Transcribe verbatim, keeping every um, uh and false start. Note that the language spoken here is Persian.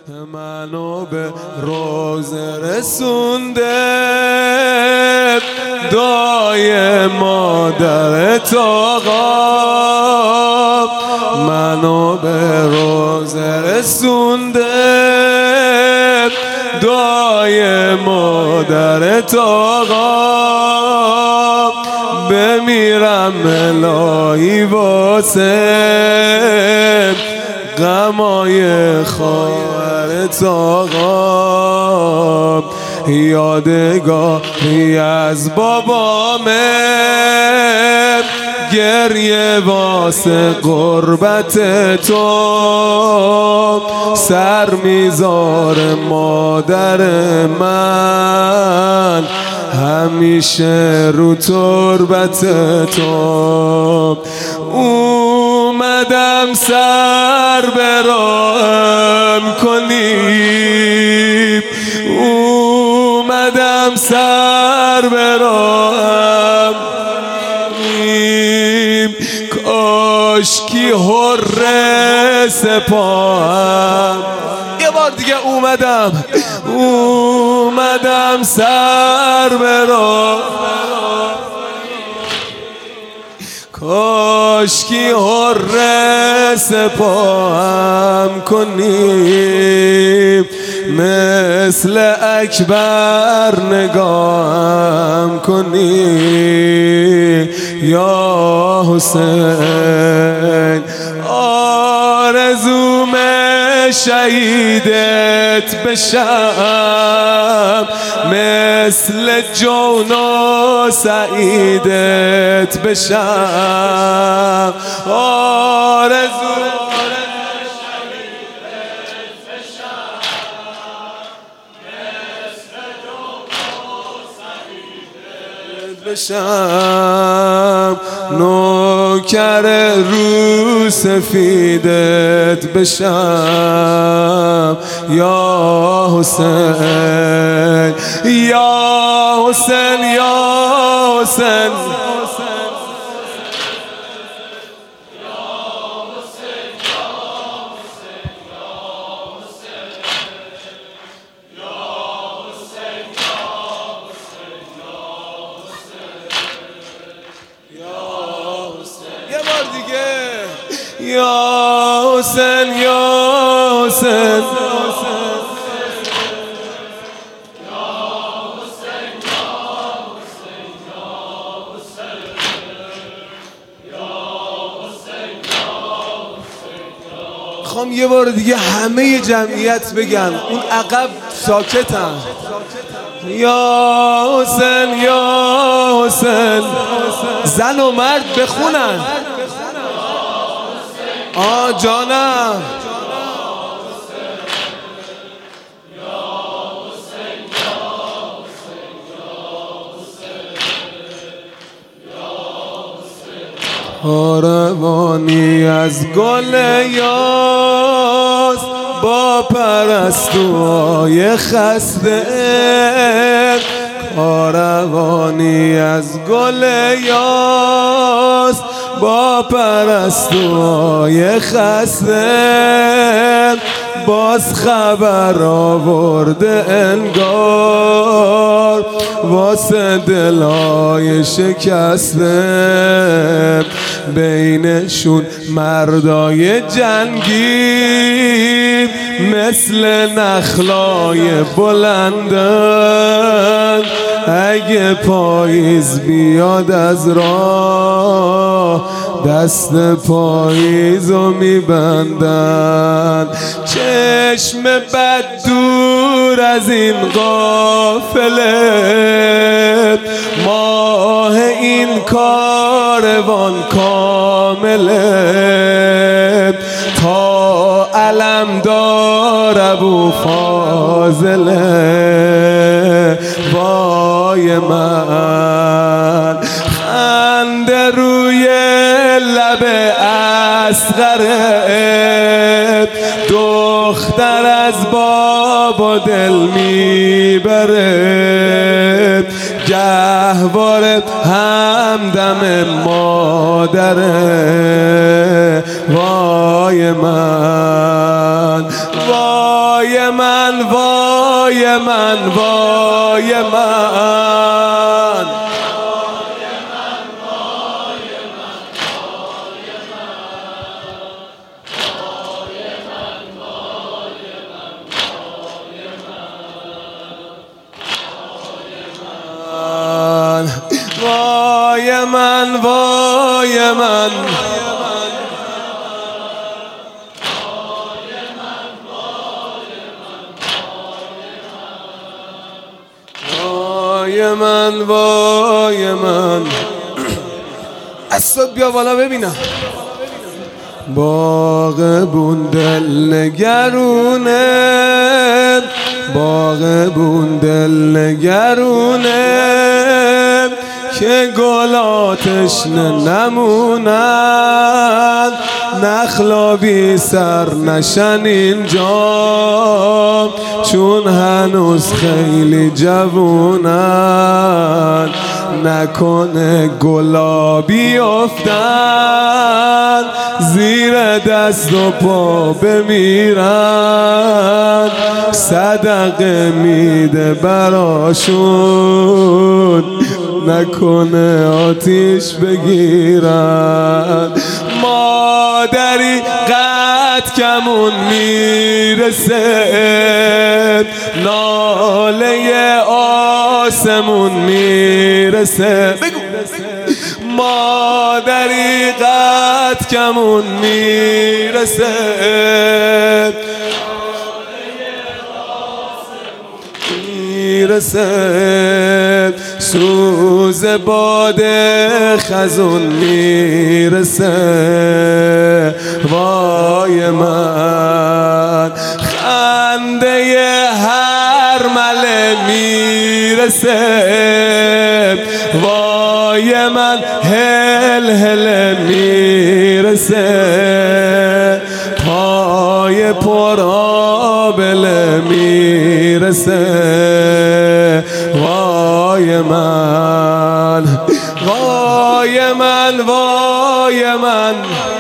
منو به روزه رسونده دعای مادرت آقا، منو به روزه رسونده دعای مادرت آقا، بمیرم الهی واسه غمای خواهرت آقا، یادگاری از بابامه گریه واسه قربت تو، سر میذاره مادر من همیشه رو تربت تو. اومدم سر برام کنی، اومدم سر برام کنی، کاشکی حره سپاهم. یه بار دیگه اومدم اومدم سر برام، کاشکی حره سپاهم کنی، مثل اکبر نگاهم کنی یا حسین. آرزوم شهیدت بشم، مثل جون و سعیدت بشم. آرزو بشم، نوکر رو سفیدت بشم یا حسین یا حسین یا حسین. یا حسین یا حسین خواهم یه بار دیگه همه جمعیت بگن، اون عقب ساکتن. یا حسین یا حسین، زن و مرد بخونن. آه جانم کاروانی از گل یاس با پرستوهای خسته، کاروانی از گل یاس با پرستوهای خسته، باز خبر آورده انگار واسه دلای شکسته، بینشون مردای جنگی مثل نخلای بلندن، اگه پاییز بیاد از راه دست پاییزو میبندن. چشم بد دور از این قافله، ماه این کاروان کامله، تا علم دار ابو فاضله. وای من خنده روی لب اصغره، دختر از بابا دل میبره، گهواره همدم مادره. وای من وای وای من وای من وای من وای من وای من وای من وای من اصلا بیا بالا ببینم. باغبون دل نگرونه، باغبون دل نگرونه که گلاتش نمونن، نخلا بی سر نشن اینجا چون هنوز خیلی جوونن، نکنه گلا بیفتن زیر دست و پا بمیرن، صدقه میده براشون نکنه آتیش بگیرن. مادری قد کمون میرسه، ناله آسمون میرسه، بگو مادری قد کمون میرسه، میرسه سوز باد خزون میرسه. وای من خنده هر مله میرسه، وای من هل هل میرسه، پای پر آبله میرسه. وای من وای من وای من